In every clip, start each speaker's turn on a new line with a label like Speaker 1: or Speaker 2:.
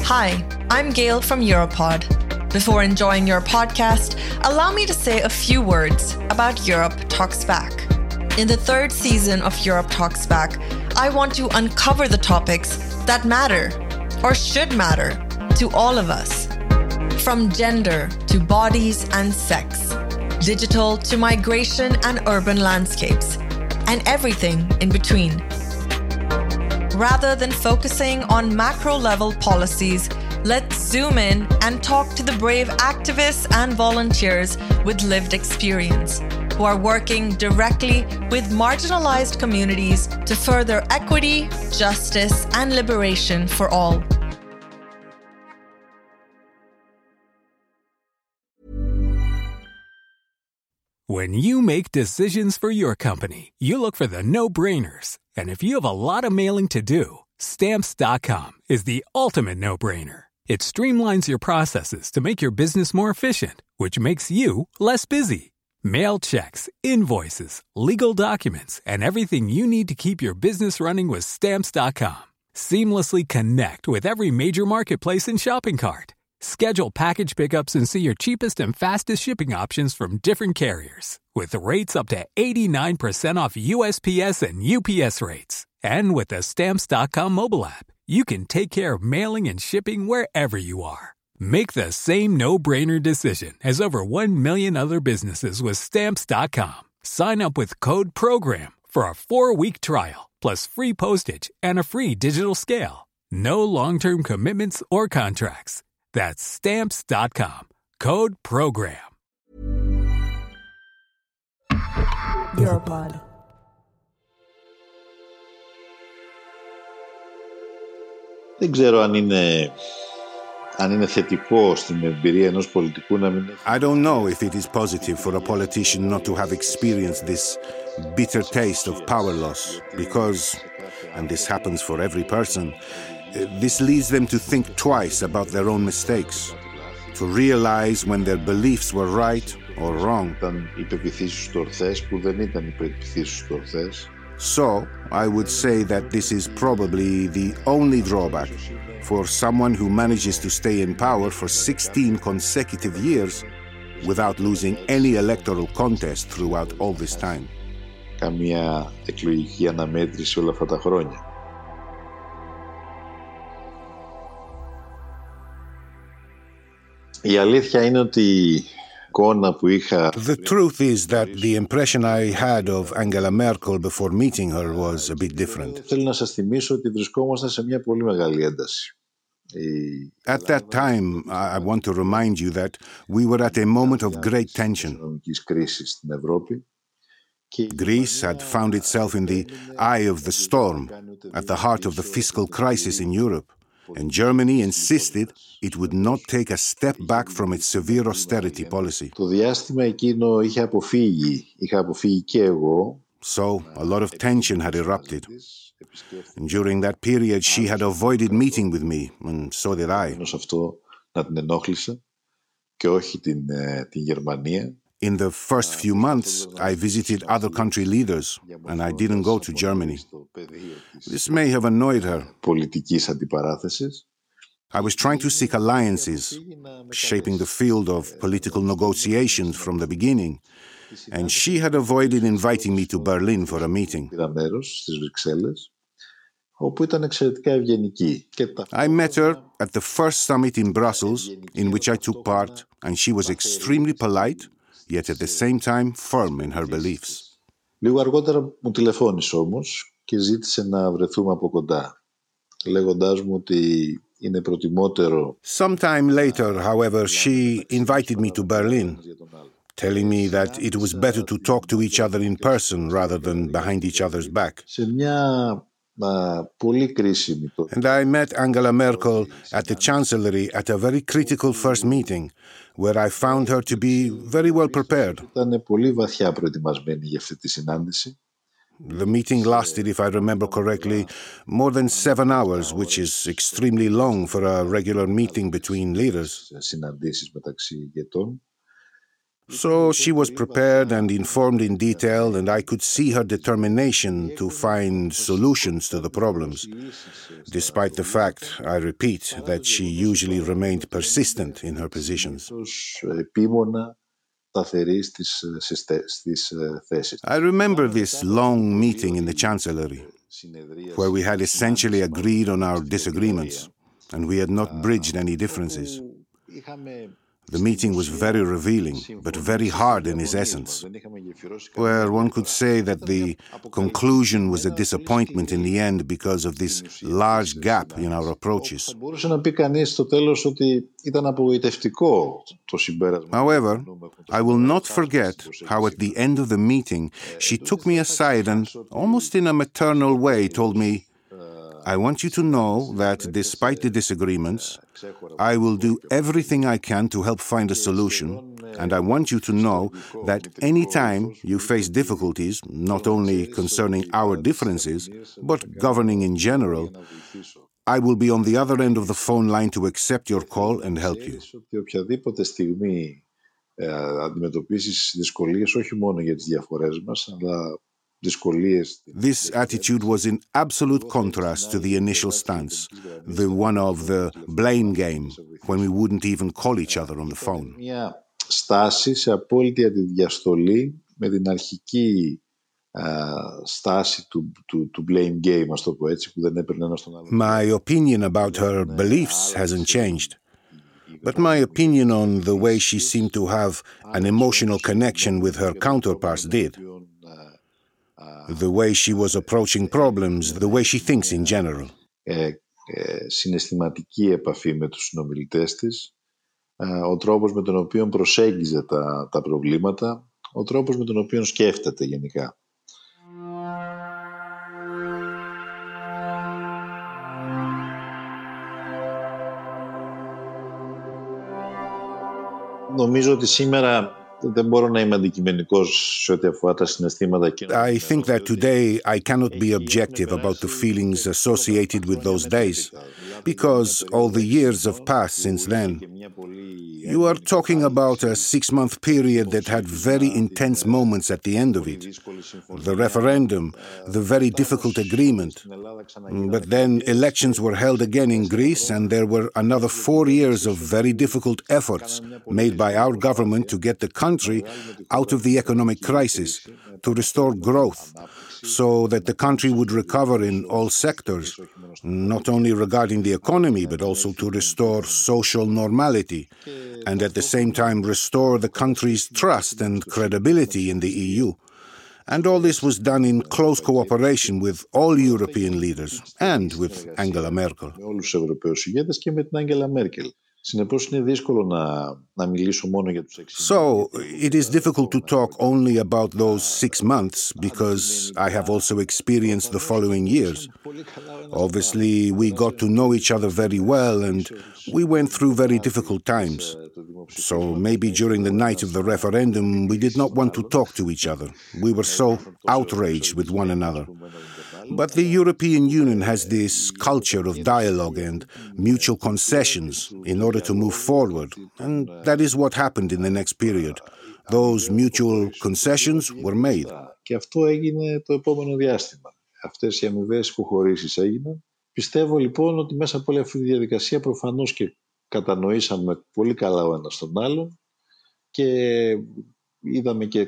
Speaker 1: Hi, I'm Gail from Europod. Before enjoying your podcast, allow me to say a few words about Europe Talks Back. In the third season of Europe Talks Back, I want to uncover the topics that matter, or should matter, to all of us. From gender to bodies and sex, digital to migration and urban landscapes, and everything in between. Rather than focusing on macro-level policies, let's zoom in and talk to the brave activists and volunteers with lived experience who are working directly with marginalized communities to further equity, justice, and liberation for all.
Speaker 2: When you make decisions for your company, you look for the no-brainers. And if you have a lot of mailing to do, Stamps.com is the ultimate no-brainer. It streamlines your processes to make your business more efficient, which makes you less busy. Mail checks, invoices, legal documents, and everything you need to keep your business running with Stamps.com. Seamlessly connect with every major marketplace and shopping cart. Schedule package pickups and see your cheapest and fastest shipping options from different carriers, with rates up to 89% off USPS and UPS rates. And with the Stamps.com mobile app, you can take care of mailing and shipping wherever you are. Make the same no-brainer decision as over 1 million other businesses with Stamps.com. Sign up with code PROGRAM for a 4-week trial, plus free postage and a free digital scale. No long-term commitments or contracts. That's Stamps.com. Code PROGRAM.
Speaker 1: Europod.
Speaker 3: Δεν ξέρω αν είναι θετικό στην εμπειρία ενός πολιτικού να μην έχει.
Speaker 4: I don't know if it is positive for a politician not to have experienced this bitter taste of power loss, because, and this happens for every person, this leads them to think twice about their own mistakes, to realize when their beliefs were right or wrong.
Speaker 3: Ήταν οι πεποιθήσεις του ορθές που δεν ήταν οι πεποιθήσεις του ορθές.
Speaker 4: So, I would say that this is probably the only drawback for someone who manages to stay in power for 16 consecutive years without losing any electoral contest throughout all this time.
Speaker 3: Καμία εκλογική αναμέτρηση όλα αυτά τα χρόνια. Η αλήθεια είναι ότι εικόνα που είχα...
Speaker 4: The truth is that the impression I had of Angela Merkel before meeting her was a bit different.
Speaker 3: Θέλω να σας θυμίσω ότι βρισκόμασταν σε μια πολύ μεγάλη ένταση.
Speaker 4: At that time, I want to remind you that we were at a moment of great tension.
Speaker 3: Κρίσης στην Ευρώπη.
Speaker 4: Greece had found itself in the eye of the storm, at the heart of the fiscal crisis in Europe, and Germany insisted it would not take a step back from its severe austerity policy.
Speaker 3: Το διάστημα εκείνο είχα αποφύγει και εγώ.
Speaker 4: So, a lot of tension had erupted. And during that period, she had avoided meeting with me, and so did I.
Speaker 3: Αυτό να την ενόχλησε και όχι την Γερμανία.
Speaker 4: In the first few months, I visited other country leaders, and I didn't go to Germany. This may have annoyed her.
Speaker 3: Πολιτικής αντιπαράθεσης.
Speaker 4: I was trying to seek alliances, shaping the field of political negotiations from the beginning, and she had avoided inviting me to Berlin for a meeting.
Speaker 3: Πήρα μέρος στις Βρυξέλλες, όπου ήταν εξαιρετικά ευγενική.
Speaker 4: I met her at the first summit in Brussels, in which I took part, and she was extremely polite, yet at the same time firm in her beliefs.
Speaker 3: Λίγο αργότερα μου τηλεφώνησε όμως και ζήτησε να βρεθούμε από κοντά, λέγοντάς μου ότι είναι προτιμότερο.
Speaker 4: Sometime later, however, she invited me to Berlin, telling me that it was better to talk to each other in person rather than behind each other's back.
Speaker 3: Σε μια πολύ κρίσιμη τότε.
Speaker 4: And I met Angela Merkel at the Chancellery at a very critical first meeting, where I found her to be very well prepared.
Speaker 3: Ήταν πολύ βαθιά προετοιμασμένη για αυτή τη συνάντηση.
Speaker 4: The meeting lasted, if I remember correctly, more than 7 hours, which is extremely long for a regular meeting between leaders.
Speaker 3: Συναντήσεις μεταξύ ηγετών.
Speaker 4: So she was prepared and informed in detail, and I could see her determination to find solutions to the problems, despite the fact, I repeat, that she usually remained persistent in her positions. I remember this long meeting in the Chancellery, where we had essentially agreed on our disagreements, and we had not bridged any differences. The meeting was very revealing, but very hard in its essence, where one could say that the conclusion was a disappointment in the end because of this large gap in our approaches. However, I will not forget how at the end of the meeting she took me aside and, almost in a maternal way, told me, "I want you to know that despite the disagreements, I will do everything I can to help find a solution, and I want you to know that any time you face difficulties, not only concerning our differences, but governing in general, I will be on the other end of the phone line to accept your call and help you." This attitude was in absolute contrast to the initial stance, the one of the blame game, when we wouldn't even call each other on the phone.
Speaker 3: Στάση σε απόλυτη αντιδιαστολή με την αρχική στάση του blame game, ας το πω έτσι, που δεν έπαιρνε ένας τον άλλον.
Speaker 4: My opinion about her beliefs hasn't changed. But my opinion on the way she seemed to have an emotional connection with her counterparts did. The way she was approaching problems, the way she thinks in general.
Speaker 3: Συναισθηματική επαφή με τους συνομιλητές της, ο τρόπος με τον οποίο προσέγγιζε τα προβλήματα, ο τρόπος με τον οποίο σκέφτεται γενικά. Νομίζω ότι σήμερα δεν μπορώ να είμαι αντικειμενικός σε ό,τι αφορά τα συναισθήματα.
Speaker 4: I think that today I cannot be objective about the feelings associated with those days, because all the years have passed since then. You are talking about a 6-month period that had very intense moments at the end of it. The referendum, the very difficult agreement. But then elections were held again in Greece, and there were another 4 years of very difficult efforts made by our government to get the country out of the economic crisis, to restore growth, so that the country would recover in all sectors, not only regarding the economy, but also to restore social normality, and at the same time restore the country's trust and credibility in the EU. And all this was done in close cooperation with all European leaders and with Angela Merkel. So, it is difficult to talk only about those 6 months because I have also experienced the following years. Obviously, we got to know each other very well and we went through very difficult times. So maybe during the night of the referendum, we did not want to talk to each other. We were so outraged with one another. But the European Union has this culture of dialogue and mutual concessions in order to move forward, and that is what happened in the next period. Those mutual concessions were made.
Speaker 3: Και αυτό έγινε το επόμενο διάστημα. Αυτές οι αμοιβαίες υποχωρήσεις έγιναν. Πιστεύω λοιπόν ότι μέσα από όλη αυτή τη διαδικασία προφανώς και κατανοήσαμε πολύ καλά ο ένας τον άλλον και είδαμε και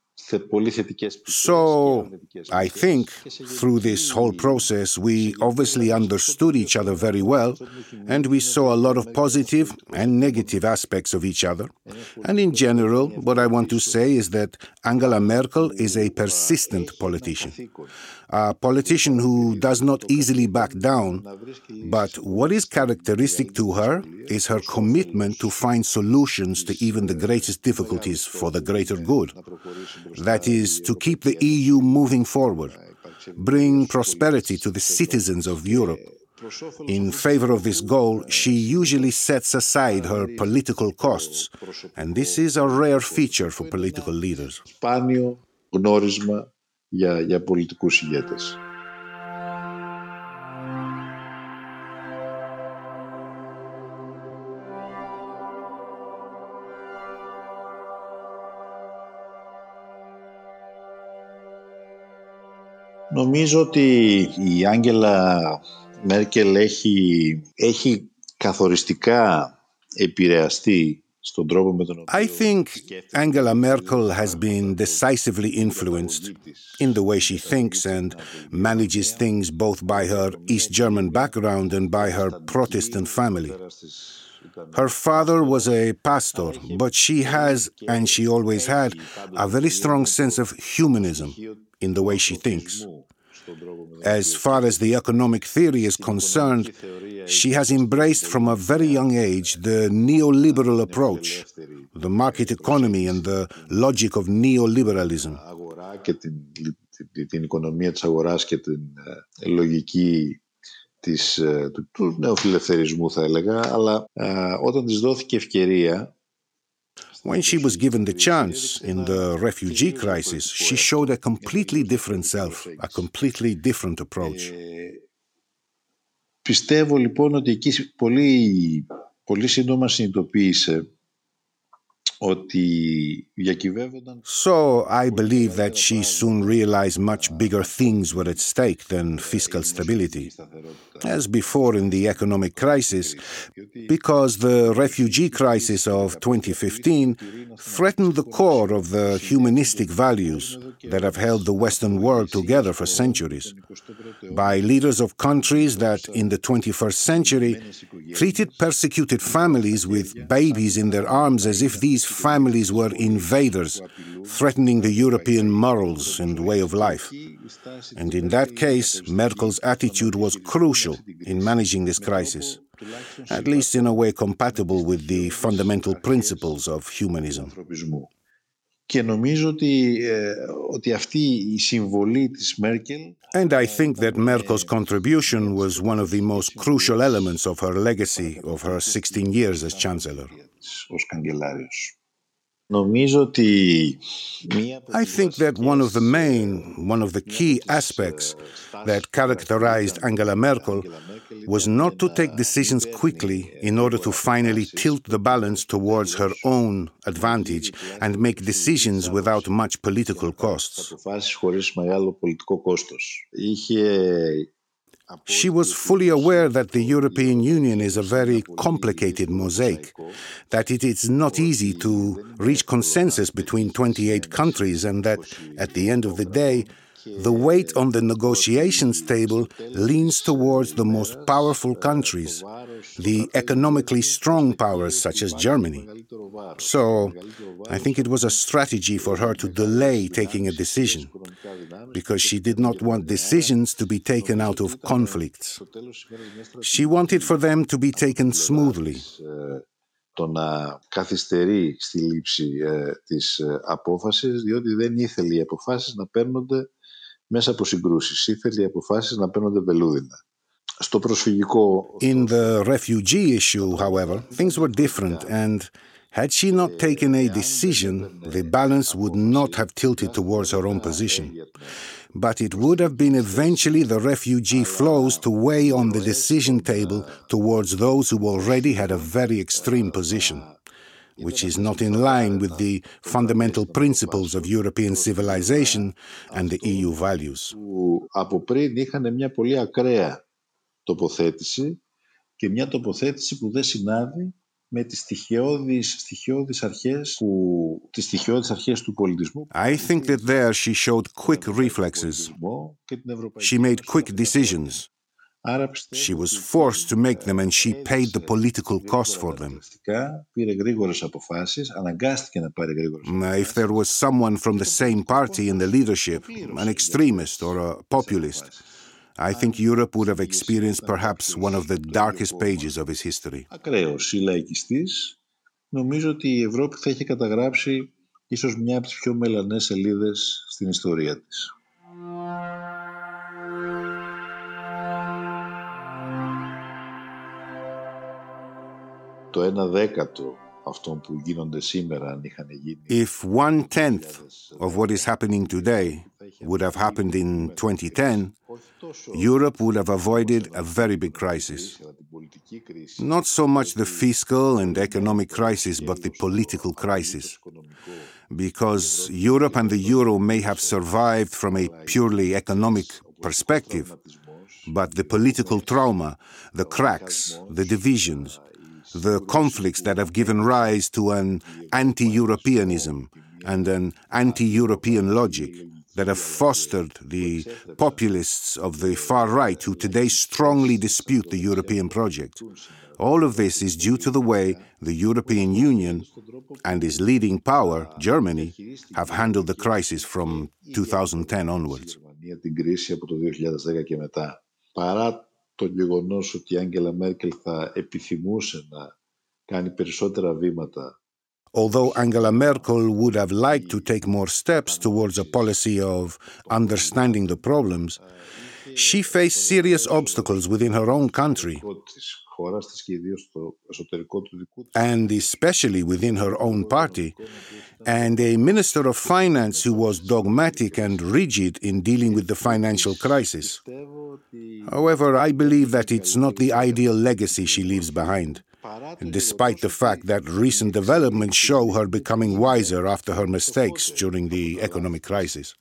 Speaker 4: So, I think, through this whole process, we obviously understood each other very well, and we saw a lot of positive and negative aspects of each other. And in general, what I want to say is that Angela Merkel is a persistent politician. A politician who does not easily back down, but what is characteristic to her is her commitment to find solutions to even the greatest difficulties for the greater good. That is, to keep the EU moving forward, bring prosperity to the citizens of Europe. In favor of this goal, she usually sets aside her political costs, and this is a rare feature for political leaders.
Speaker 3: Σπάνιο γνώρισμα για πολιτικούς ηγέτες. Νομίζω ότι η Άγγελα Μέρκελ έχει καθοριστικά επηρεαστεί στον τρόπο με τον οποίο...
Speaker 4: I think Angela Merkel has been decisively influenced in the way she thinks and manages things both by her East German background and by her Protestant family. Her father was a pastor, but she has, and she always had, a very strong sense of humanism in the way she thinks. As far as the economic theory is concerned, she has embraced from a very young age the neoliberal approach, the market economy and the logic of neoliberalism.
Speaker 3: Την οικονομία της αγοράς και την λογική του νεοφιλελευθερισμού, θα έλεγα, αλλά όταν της δόθηκε ευκαιρία...
Speaker 4: When she was given the chance in the refugee crisis, she showed a completely different self, a completely different approach.
Speaker 3: Πιστεύω λοιπόν ότι εκεί πολύ σύντομα συνειδητοποίησε ότι διακυβεύονταν...
Speaker 4: So I believe that she soon realized much bigger things were at stake than fiscal stability, as before in the economic crisis, because the refugee crisis of 2015 threatened the core of the humanistic values that have held the Western world together for centuries, by leaders of countries that in the 21st century treated persecuted families with babies in their arms as if these families were invaders, threatening the European morals and way of life. And in that case, Merkel's attitude was crucial in managing this crisis, at least in a way compatible with the fundamental principles of humanism.
Speaker 3: Και νομίζω ότι αυτή η συμβολή της Μέρκελ...
Speaker 4: And I think that Merkel's contribution was one of the most crucial elements of her legacy of her 16 years as Chancellor.
Speaker 3: Ως καγκελάριος. Νομίζω ότι...
Speaker 4: I think that one of the key aspects that characterized Angela Merkel was not to take decisions quickly in order to finally tilt the balance towards her own advantage and make decisions without much political costs. She was fully aware that the European Union is a very complicated mosaic, that it is not easy to reach consensus between 28 countries, and that, at the end of the day, the weight on the negotiations table leans towards the most powerful countries, the economically strong powers such as Germany. So, I think it was a strategy for her to delay taking a decision, because she did not want decisions to be taken out of conflicts. She wanted for them to be taken smoothly.
Speaker 3: Το να καθυστερεί στη λήψη της απόφασης, διότι δεν ήθελε οι αποφάσεις να παίρνονται μέσα από συγκρούσεις. Ήθελε οι αποφάσεις να παίρνονται βελούδινα. Στο προσφυγικό...
Speaker 4: In the refugee issue, however, things were different, and had she not taken a decision, the balance would not have tilted towards her own position. But it would have been eventually the refugee flows to weigh on the decision table towards those who already had a very extreme position, which is not in line with the fundamental principles of European civilization and the EU values.
Speaker 3: Από πριν είχαν μια πολύ ακραία τοποθέτηση και μια τοποθέτηση που δεν συνάδει με τις στοιχειώδεις αρχές του πολιτισμού.
Speaker 4: I think that there she showed quick reflexes. She made quick decisions. She was forced to make them, and she paid the political cost for them. If there was someone from the same party in the leadership, an extremist or a populist, I think Europe would have experienced perhaps one of the darkest pages of its history.
Speaker 3: Ακραίος ή λαϊκιστής, νομίζω ότι η Ευρώπη θα είχε καταγράψει ίσως μια από τις πιο μελανές σελίδες στην ιστορία της. Το 1/10 αυτών που γίνονται σήμερα αν είχαν γίνει...
Speaker 4: If 1/10 of what is happening today would have happened in 2010, Europe would have avoided a very big crisis. Not so much the fiscal and economic crisis, but the political crisis. Because Europe and the euro may have survived from a purely economic perspective, but the political trauma, the cracks, the divisions, the conflicts that have given rise to an anti-Europeanism and an anti-European logic that have fostered the populists of the far right who today strongly dispute the European project. All of this is due to the way the European Union and its leading power, Germany, have handled the crisis from 2010 onwards.
Speaker 3: Παρά το γεγονός ότι η Άγγελα Μέρκελ θα επιθυμούσε να κάνει περισσότερα βήματα.
Speaker 4: Although Angela Merkel would have liked to take more steps towards a policy of understanding the problems, she faced serious obstacles within her own country, and especially within her own party, and a minister of finance who was dogmatic and rigid in dealing with the financial crisis. However, I believe that it's not the ideal legacy she leaves behind, despite the fact that recent developments show her becoming wiser after her mistakes during the economic crisis.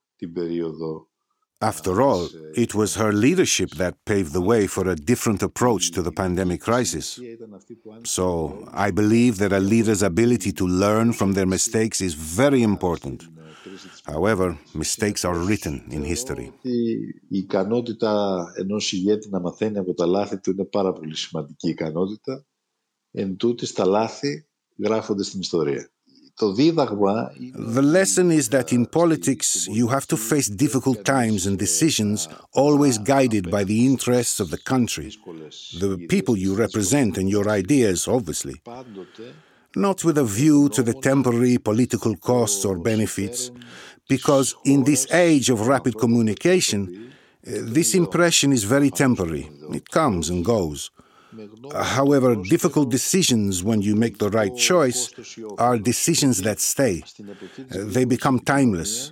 Speaker 4: After all, it was her leadership that paved the way for a different approach to the pandemic crisis. So, I believe that a leader's ability to learn from their mistakes is very important. However, mistakes are written in history.
Speaker 3: Η ικανότητα ενός ηγέτη να μαθαίνει από τα λάθη του είναι πάρα πολύ σημαντική ικανότητα. Εν τούτης, τα λάθη γράφονται στην ιστορία.
Speaker 4: The lesson is that in politics, you have to face difficult times and decisions always guided by the interests of the country, the people you represent and your ideas, obviously. Not with a view to the temporary political costs or benefits, because in this age of rapid communication, this impression is very temporary. It comes and goes. However, difficult decisions, when you make the right choice, are decisions that stay. They become timeless.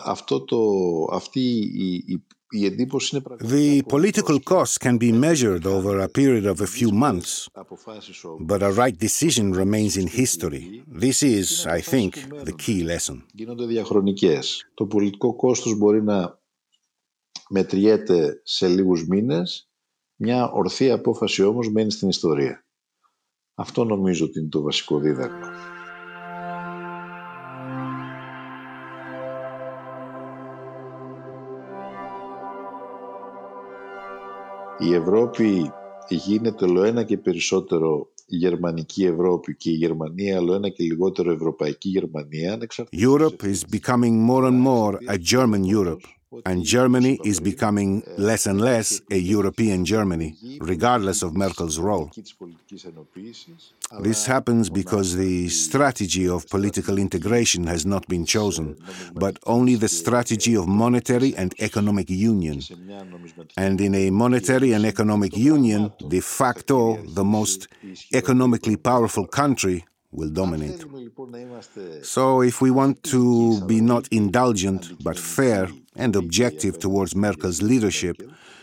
Speaker 4: The political costs can be measured over a period of a few months, but a right decision remains in history. This is, I think, the key lesson.
Speaker 3: Το πολιτικό κόστος μπορεί να μετριέται σε λίγους μήνες. Μια ορθή απόφαση όμως μένει στην ιστορία. Αυτό νομίζω ότι είναι το βασικό δίδαγμα. Η Ευρώπη γίνεται ολοένα και περισσότερο γερμανική Ευρώπη και η Γερμανία ολοένα και λιγότερο ευρωπαϊκή Γερμανία.
Speaker 4: Europe is becoming more and more a German Europe. And Germany is becoming less and less a European Germany, regardless of Merkel's role. This happens because the strategy of political integration has not been chosen, but only the strategy of monetary and economic union. And in a monetary and economic union, de facto, the most economically powerful country will dominate. So if we want to be not indulgent, but fair and objective towards Merkel's leadership,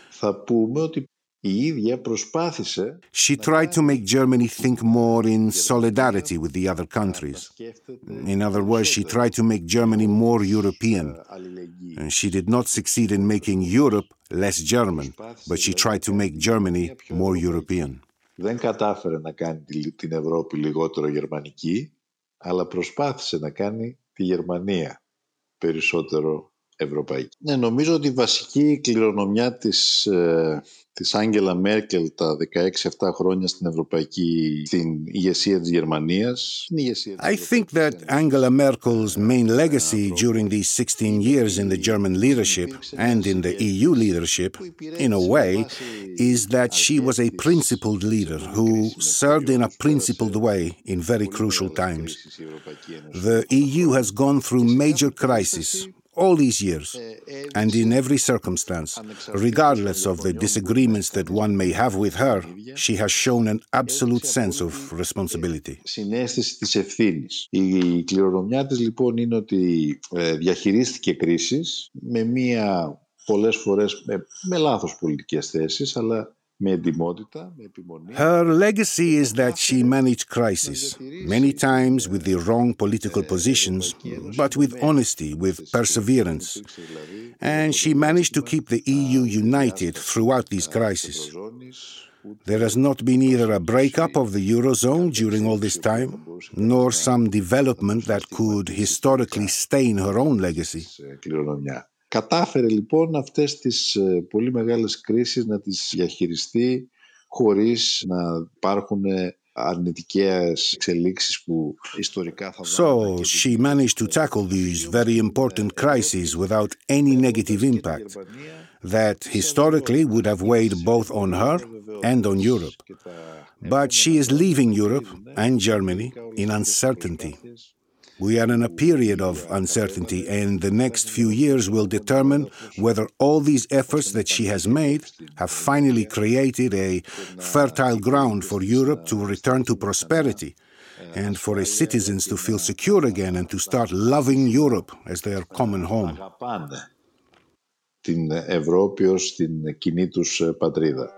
Speaker 4: she tried to make Germany think more in solidarity with the other countries. In other words, she tried to make Germany more European. And she did not succeed in making Europe less German, but she tried to make Germany more European.
Speaker 3: Δεν κατάφερε να κάνει την Ευρώπη λιγότερο γερμανική, αλλά προσπάθησε να κάνει τη Γερμανία περισσότερο ευρωπαϊκή. Ναι, νομίζω ότι η βασική κληρονομιά της Άγγελα Μέρκελ τα 16-17 χρόνια στην ηγεσία της Γερμανίας.
Speaker 4: I think that Angela Merkel's main legacy during these 16 years in the German leadership and in the EU leadership, in a way, is that she was a principled leader who served in a principled way in very crucial times. The EU has gone through major crises all these years, and in every circumstance, regardless of the disagreements that one may have with her, she has shown an absolute sense of responsibility.
Speaker 3: Συναίσθηση της ευθύνης. Η κληρονομιά της λοιπόν είναι ότι διαχειρίστηκε κρίσεις με πολλές φορές με λάθος πολιτικές θέσεις, αλλά
Speaker 4: Her legacy is that she managed crisis, many times with the wrong political positions, but with honesty, with perseverance. And she managed to keep the EU united throughout these crises. There has not been either a breakup of the Eurozone during all this time, nor some development that could historically stain her own legacy.
Speaker 3: Κατάφερε λοιπόν αυτές τις πολύ μεγάλες κρίσεις να τις διαχειριστεί χωρίς να υπάρχουν αρνητικές εξελίξεις που ιστορικά θα
Speaker 4: So she managed to tackle these very important crises without any negative impact that historically would have weighed both on her and on Europe. But she is leaving Europe and Germany in uncertainty. We are in a period of uncertainty, and the next few years will determine whether all these efforts that she has made have finally created a fertile ground for Europe to return to prosperity and for its citizens to feel secure again and to start loving Europe as their common home.
Speaker 3: Την Ευρώπη ως την κοινή τους πατρίδα.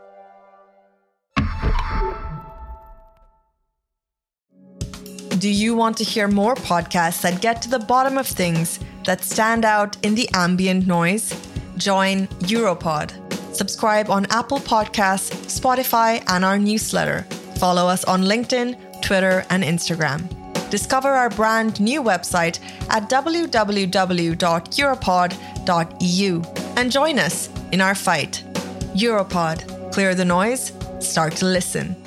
Speaker 1: Do you want to hear more podcasts that get to the bottom of things that stand out in the ambient noise? Join Europod. Subscribe on Apple Podcasts, Spotify, and our newsletter. Follow us on LinkedIn, Twitter, and Instagram. Discover our brand new website at www.europod.eu and join us in our fight. Europod. Clear the noise, start to listen.